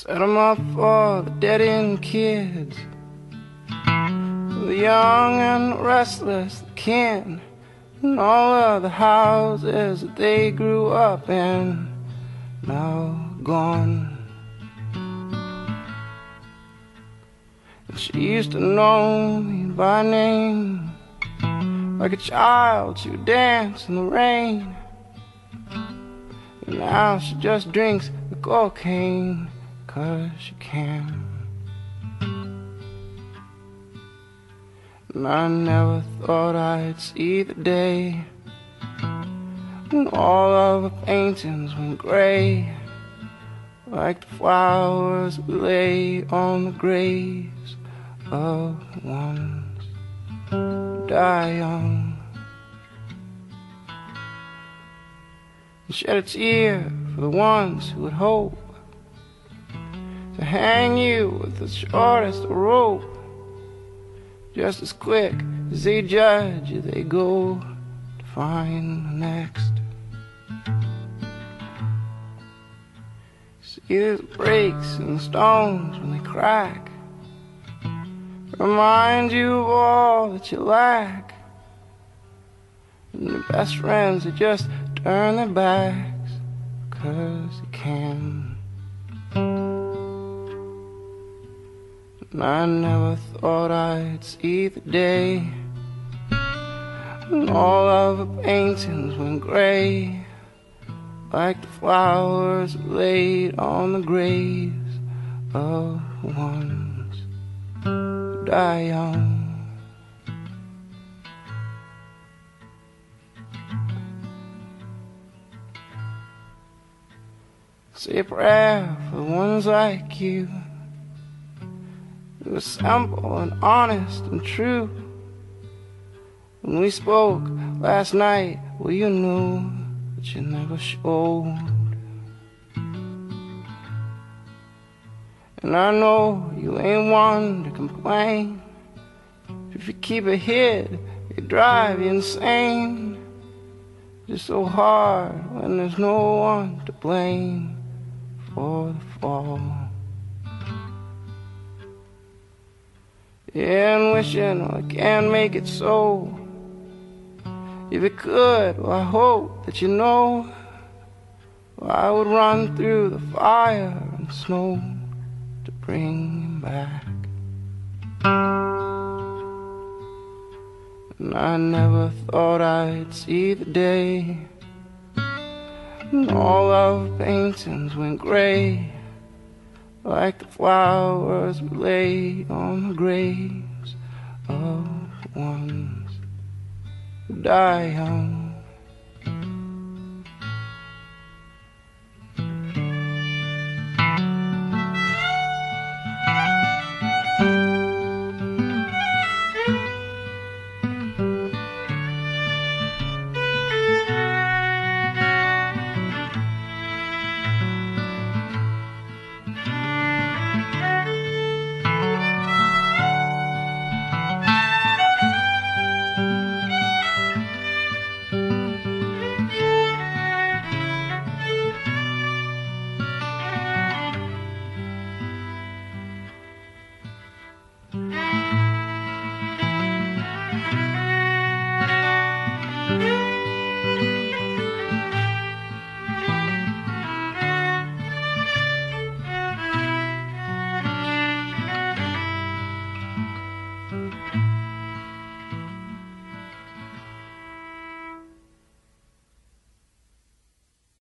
Set 'em up for the dead-end kids, the young and restless, the kin, and all of the houses that they grew up in, now gone. And she used to know me by name. Like a child, she would dance in the rain. And now she just drinks the cocaine 'cause she can. And I never thought I'd see the day when all of her paintings went gray, like the flowers we lay on the graves of the ones who die young. And shed a tear for the ones who would hope to hang you with the shortest rope. Just as quick as they judge you, they go to find the next. See the breaks in the stones when they crack, remind you of all that you lack. And your best friends, they just turn their backs 'cause they can. And I never thought I'd see the day when all of her paintings went gray, like the flowers laid on the graves of the ones who die young. Say a prayer for the ones like you. It was simple and honest and true. When we spoke last night, well, you knew, but you never showed. And I know you ain't one to complain. If you keep it hid, it drive you insane. Just so hard when there's no one to blame for the fall. And wishing I can't make it so. If it could, well, I hope that you know, well, I would run through the fire and snow to bring him back. And I never thought I'd see the day when all of the paintings went gray, like the flowers we lay on the graves of the ones who die young.